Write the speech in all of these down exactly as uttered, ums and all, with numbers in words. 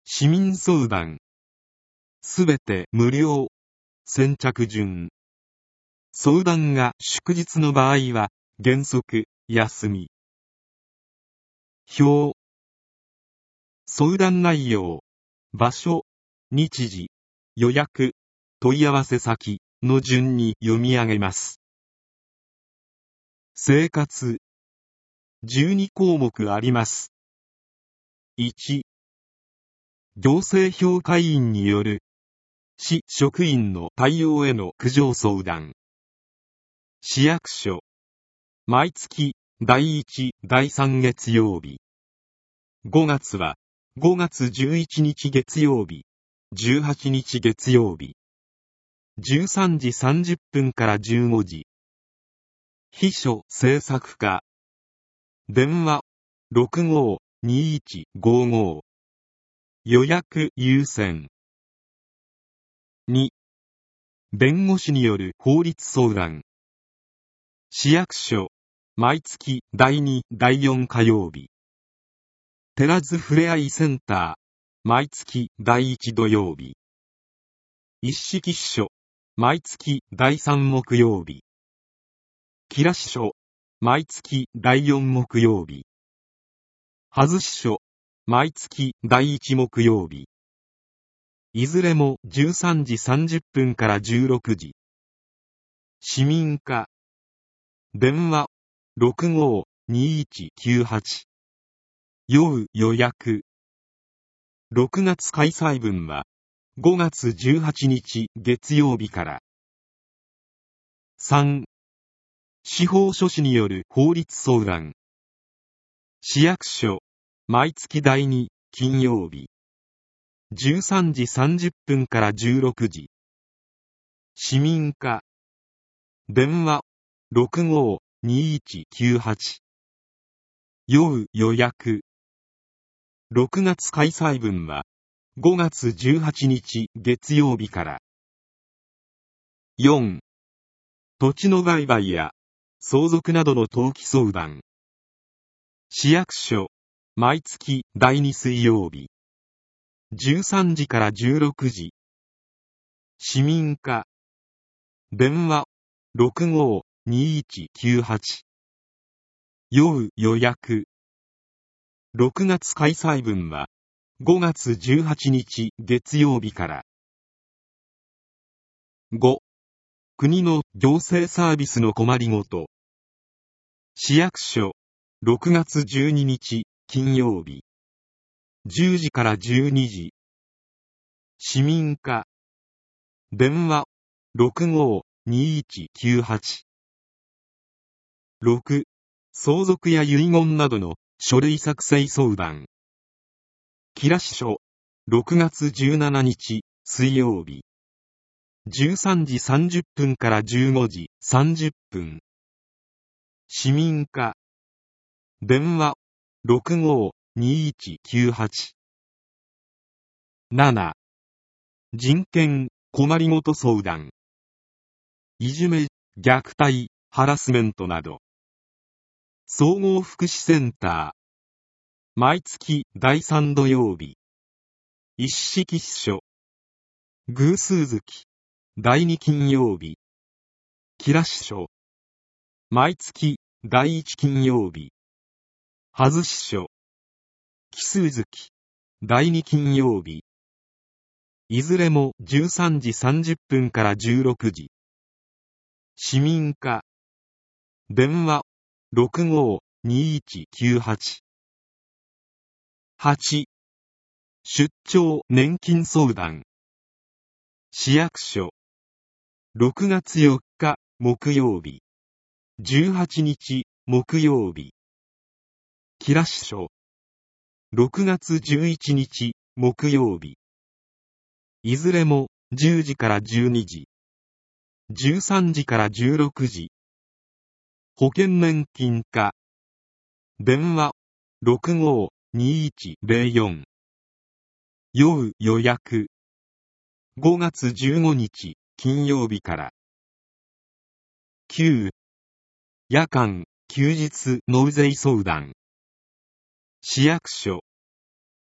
市民相談。すべて無料。先着順。相談が祝日の場合は、原則、休み。表。相談内容、場所、日時、予約、問い合わせ先の順に読み上げます。生活。じゅうに項目あります。いち、行政評価委員による市職員の対応への苦情相談。市役所。毎月だいいち、だいさん月曜日。ごがつはごがつじゅういちにち月曜日、じゅうはちにち月曜日。じゅうさんじさんじゅっぷんからじゅうごじ。秘書制作課。電話 ろくごーにいちごご。予約優先。に、弁護士による法律相談。市役所。毎月だいに、だいよん火曜日。寺津ふれあいセンター。毎月だいいち土曜日。一式支所。毎月だいさん木曜日。吉良支所。毎月だいよん木曜日。はず支所。毎月だいいち木曜日。いずれもじゅうさんじさんじゅっぷんからじゅうろくじ。市民課。電話 ろくごーにいちきゅうはち。要予約。ろくがつ開催分はごがつじゅうはちにち月曜日から。さん、司法書士による法律相談。市役所。毎月だいに金曜日。じゅうさんじさんじゅっぷんからじゅうろくじ。市民課。電話 ろくごーにいちきゅうはち。要予約。ろくがつ開催分はごがつじゅうはちにち月曜日から。よん、土地の売買や相続などの登記相談。市役所。毎月だいに水曜日。じゅうさんじからじゅうろくじ。市民課。電話 ろくごーにいちきゅうはち。要予約。ろくがつ開催分はごがつじゅうはちにち月曜日から。ご、国の行政サービスの困りごと。市役所。ろくがつじゅうににち金曜日。じゅうじからじゅうにじ。市民課。電話 ろくごーにいちきゅうはち。ろく、相続や遺言などの書類作成相談。吉良支所。ろくがつじゅうしちにち水曜日。じゅうさんじさんじゅっぷんからじゅうごじさんじゅっぷん。市民課。電話 ろくごーにいちきゅうはち。なな、人権困りごと相談。いじめ、虐待、ハラスメントなど。総合福祉センター。毎月だいさん土曜日。一式支所。偶数月。だいに金曜日。吉良支所。毎月だいいち金曜日。はず支所。奇数月。だいに金曜日。いずれもじゅうさんじさんじゅっぷんからじゅうろくじ。市民課。電話 ろくごーにいちきゅうはち。はち、出張年金相談。市役所。ろくがつよっか木曜日。じゅうはちにち木曜日。吉良支所。ろくがつじゅういちにち木曜日。いずれもじゅうじからじゅうにじ。じゅうさんじからじゅうろくじ。保険年金課。電話 ろくごーにいちぜろよん。要予約。ごがつじゅうごにち金曜日から。きゅう、夜間休日納税相談。市役所。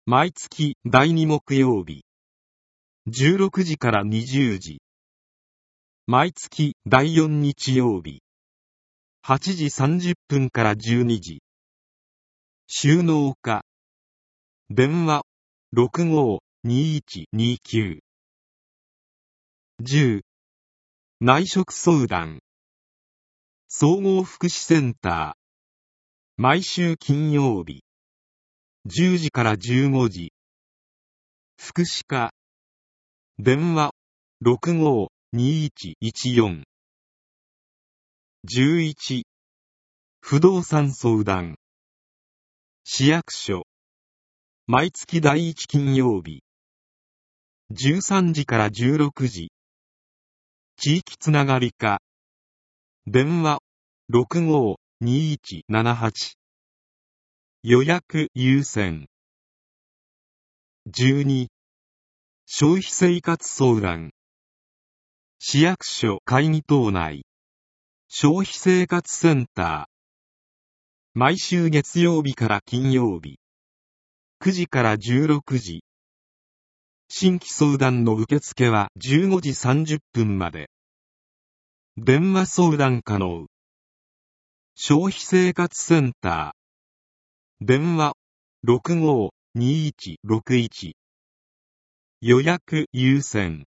毎月だいに木曜日、じゅうろくじからにじゅうじ。毎月だいよん日曜日、はちじさんじゅっぷんからじゅうにじ。収納課。電話 ろくごーにいちにきゅう。じゅう。内職相談。総合福祉センター。毎週金曜日、じゅうじからじゅうごじ。福祉課。電話 ろくごーにいちいちよん。じゅういち。不動産相談。市役所。毎月だいいち金曜日、じゅうさんじからじゅうろくじ。地域つながり課。電話 ろくごーにいちななはち。予約優先。じゅうに。消費生活相談。市役所会議棟内。消費生活センター。毎週月曜日から金曜日、くじからじゅうろくじ。新規相談の受付はじゅうごじさんじゅっぷんまで。電話相談可能。消費生活センター。電話 ろくごーにいちろくいち。予約優先。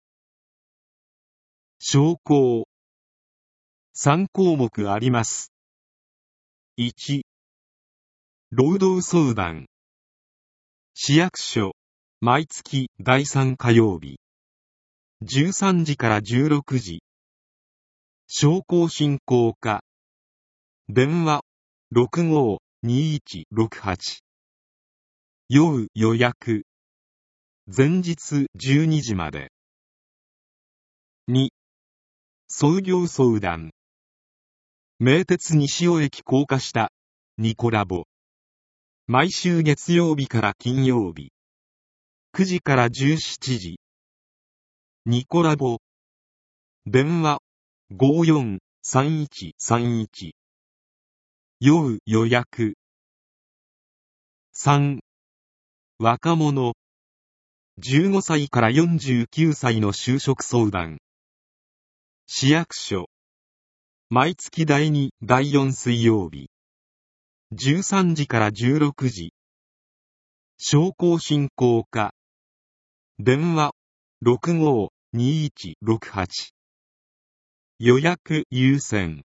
商工。さん項目あります。いち。労働相談。市役所。毎月だいさん火曜日、じゅうさんじからじゅうろくじ。商工振興課。電話 ろくごーにいちろくはち。要予約。前日じゅうにじまで。に。創業相談。名鉄西尾駅高架下、ニコラボ。毎週月曜日から金曜日、くじからじゅうしちじ。ニコラボ。電話 ごーよんさんいちさんいち。要予約。さん。若者。じゅうごさいからよんじゅうきゅうさいの就職相談。市役所。毎月だいに、だいよん水曜日、じゅうさんじからじゅうろくじ。商工振興課。電話 ろくごーにいちろくはち。予約優先。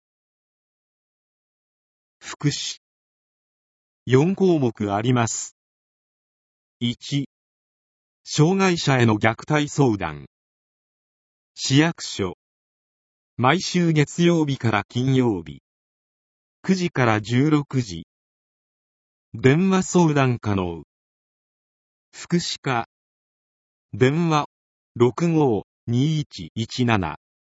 福祉。よん項目あります。いち。障害者への虐待相談。市役所。毎週月曜日から金曜日、くじからじゅうろくじ。電話相談可能。福祉課。電話 ろくごーにいちいちなな。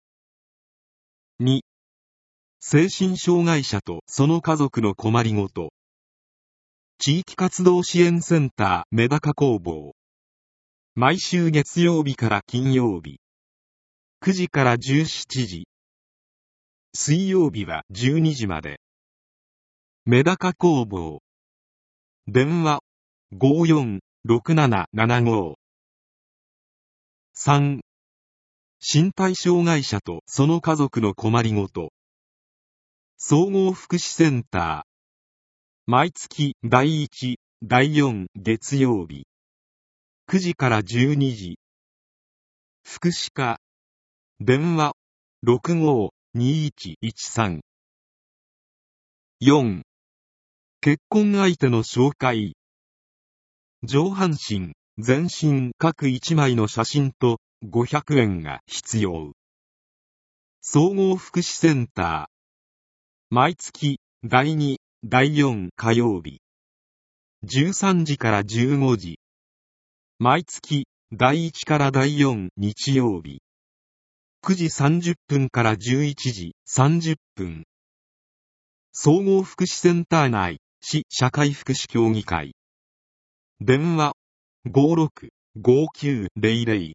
に。精神障害者とその家族の困りごと。地域活動支援センターメダカ工房。毎週月曜日から金曜日、くじからじゅうしちじ。水曜日はじゅうにじまで。メダカ工房。電話 ごーよんろくななななごー。さん。身体障害者とその家族の困りごと。総合福祉センター。毎月だいいち、だいよん月曜日、くじからじゅうにじ。福祉課。電話 ろくごーにいちいちさん。よん。結婚相手の紹介。上半身、全身各いちまいの写真とごひゃくえんが必要。総合福祉センター。毎月だいに、だいよん火曜日、じゅうさんじからじゅうごじ。毎月だいいちからだいよん日曜日、くじさんじゅっぷんからじゅういちじさんじゅっぷん。総合福祉センター内、市社会福祉協議会。電話 ごーろくごーきゅうゼロゼロ。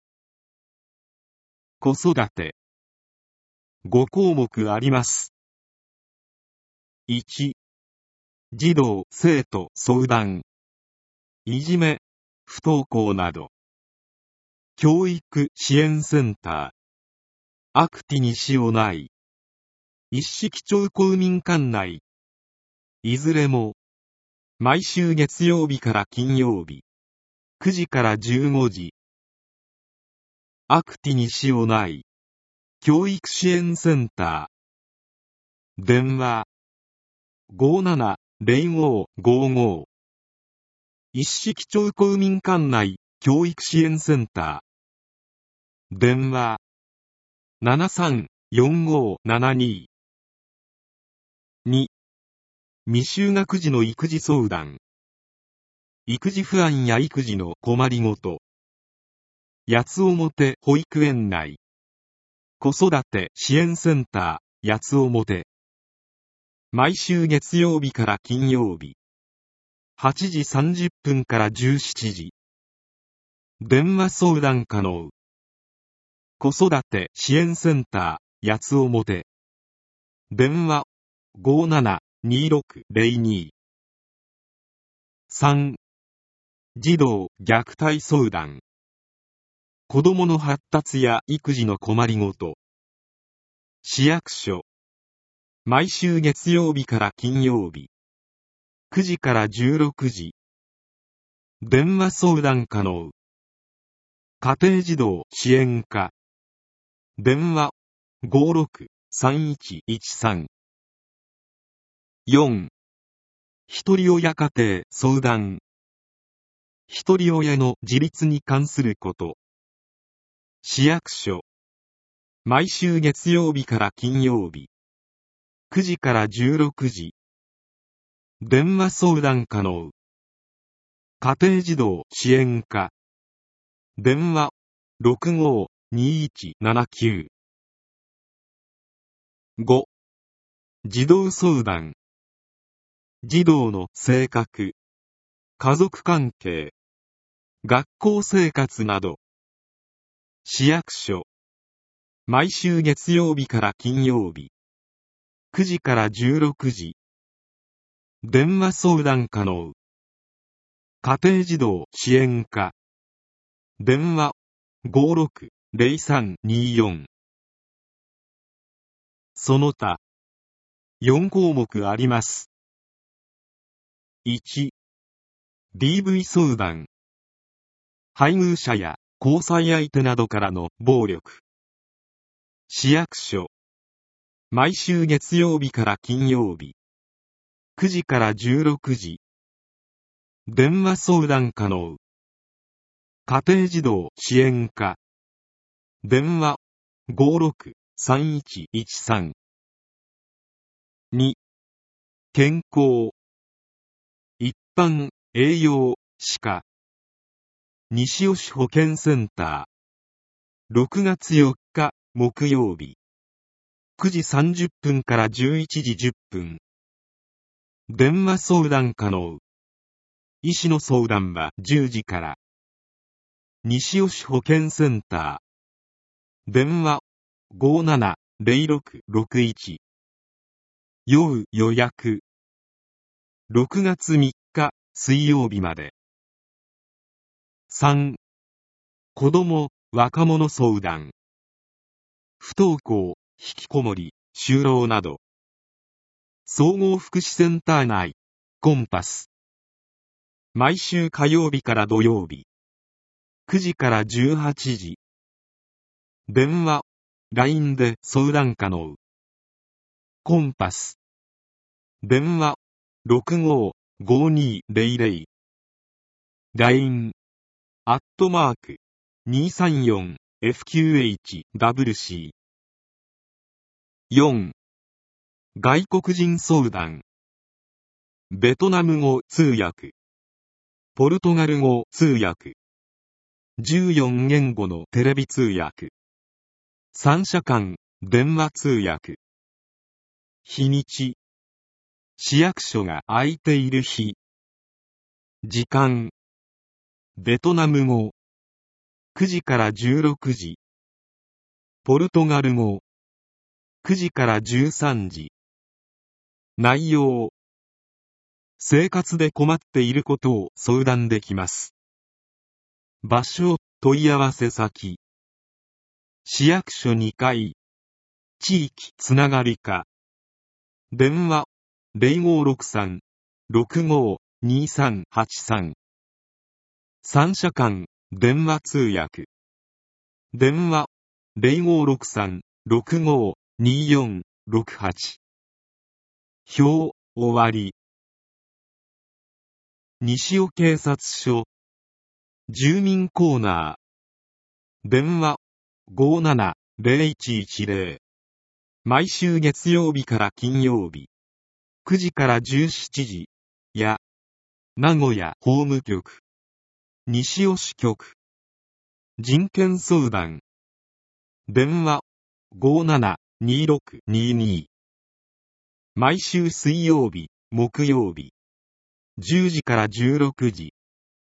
子育て。ご項目あります。いち。児童・生徒相談。 いじめ、不登校など。教育支援センター、アクティ西尾内、一色町公民館内。いずれも、毎週月曜日から金曜日、くじからじゅうごじ。アクティ西尾内、教育支援センター。電話、ごーななゼロごーごーごー。一色町公民館内、教育支援センター。電話、ななさんよんごーななに。に、未就学児の育児相談。育児不安や育児の困りごと。八つ表保育園内。子育て支援センター、八つ表。毎週月曜日から金曜日。はちじさんじゅっぷんからじゅうしちじ。電話相談可能。子育て支援センター、八つ表。電話、ごーななにーろくゼロに。さん、児童虐待相談。子どもの発達や育児の困りごと。市役所。毎週月曜日から金曜日。くじからじゅうろくじ。電話相談可能。家庭児童支援課。電話、ごーろくさんいちいちさん。よん、ひとり親家庭相談。ひとり親の自立に関すること。市役所。毎週月曜日から金曜日。くじからじゅうろくじ。電話相談可能。家庭児童支援課。電話、ろくごーにいちななきゅう。ご、児童相談。児童の性格、家族関係、学校生活など。市役所。毎週月曜日から金曜日。くじからじゅうろくじ。電話相談可能。家庭児童支援課。電話、ごーろくゼロさんによん。その他、よんこうもくあります。いち、ディーブイ 相談。配偶者や交際相手などからの暴力。市役所。毎週月曜日から金曜日。くじからじゅうろくじ。電話相談可能。家庭児童支援課。電話、ごーろくさんいちいちさん。に、健康。一般、栄養、歯科。西尾市保健センター。ろくがつよっか、木曜日。くじさんじゅっぷんからじゅういちじじゅっぷん。電話相談可能。医師の相談はじゅうじから。西尾市保健センター。電話、ごーななゼロろくろくいち。要予約。ろくがつみっか、水曜日まで。さん、子ども、若者相談。不登校、引きこもり、就労など。総合福祉センター内、コンパス。毎週火曜日から土曜日。くじからじゅうはちじ。電話、ライン で相談可能。コンパス。電話、ろくごーごーにーゼロゼロ。ライン、アットマーク、にさんよんエフキューエイチダブリューシー。よん、外国人相談。ベトナム語通訳。ポルトガル語通訳。じゅうよん言語のテレビ通訳。三者間電話通訳。日にち。市役所が空いている日。時間。ベトナム語。くじからじゅうろくじ。ポルトガル語。くじからじゅうさんじ。内容。 生活で困っていることを相談できます。場所、問い合わせ先。市役所にかい。地域つながり課。電話 ゼロごろくさん ろくごにさんはちさん。三者間電話通訳。電話 ゼロごろくさん ろくごによんろくはち。表終わり。西尾警察署。住民コーナー。電話 ごーなな ゼロいちいちゼロ。毎週月曜日から金曜日。くじからじゅうしちじ。や、名古屋法務局。西尾支局。人権相談。電話 ごーなな にーろく にーにー。毎週水曜日、木曜日。じゅうじからじゅうろくじ。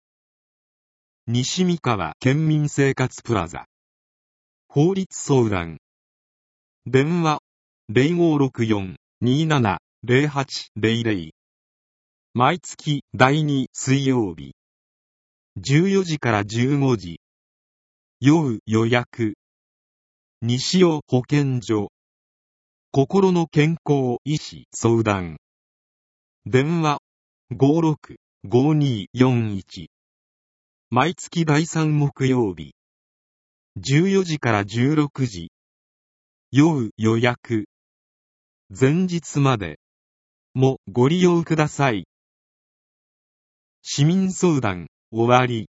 西三河県民生活プラザ。法律相談。電話 ゼロごろくよん にーなな ゼロはち ゼロゼロ。毎月だいに水曜日。じゅうよじからじゅうごじ。酔う予約。西尾保健所。心の健康医師相談。電話 ごーろく ごーにーよんいち。毎月だいさん木曜日。じゅうよじからじゅうろくじ。酔う予約。前日まで。もご利用ください。市民相談終わり。